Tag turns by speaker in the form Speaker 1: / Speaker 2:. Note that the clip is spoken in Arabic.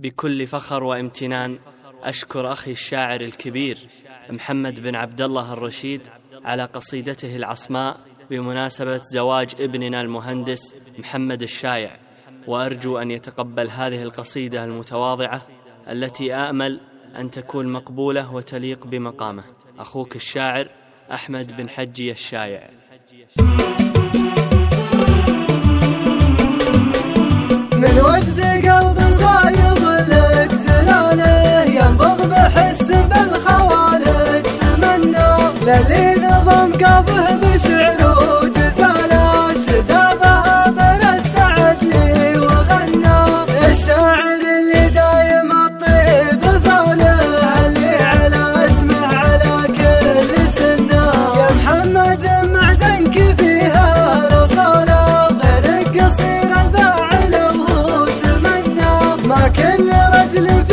Speaker 1: بكل فخر وامتنان أشكر أخي الشاعر الكبير محمد بن عبد الله الرشيد على قصيدته العصماء بمناسبة زواج ابننا المهندس محمد الشايع، وأرجو أن يتقبل هذه القصيدة المتواضعة التي آمل أن تكون مقبولة وتليق بمقامه. أخوك الشاعر أحمد بن حجي الشايع.
Speaker 2: من وجد قلب بايض لك زلاله ينبض بحس بالخوالق تمنى للي نظم قلبه بشعر وجزاله شدابه طر السعد لي وغنى الشاعر اللي دايم الطيب فوله اللي على اسمه على كل سنه يا محمد معدنك فيها رصاله غير قصير الباع ما كل رجل